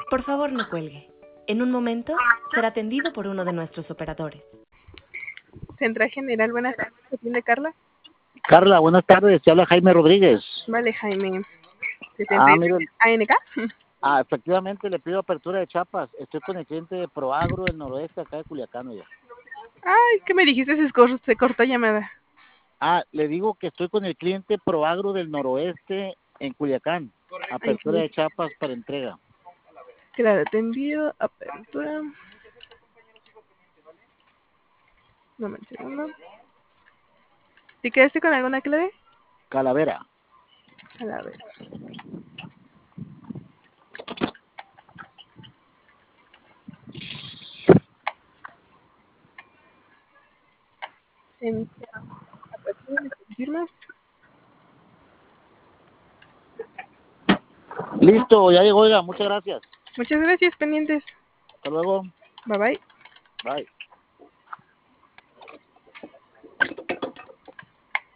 Por favor, no cuelgue. En un momento será atendido por uno de nuestros operadores. Central General, buenas tardes. ¿Atiende Carla? Carla, buenas tardes. Te habla Jaime Rodríguez. Vale, Jaime. Miren. ¿ANK? Efectivamente, le pido apertura de chapas. Estoy con el cliente de Proagro del Noroeste, acá de Culiacán, ya. Ay, ¿qué me dijiste? Se cortó llamada. Le digo que estoy con el cliente Proagro del Noroeste en Culiacán. Apertura de chapas para entrega. Claro, te envío apertura. Dame un segundo. ¿Te quedaste con alguna clave? Calavera. Calavera. Apertura, ¿me confirmas? Listo, ya llegó, oiga. Muchas gracias. Muchas gracias, pendientes. Hasta luego. Bye bye. Bye.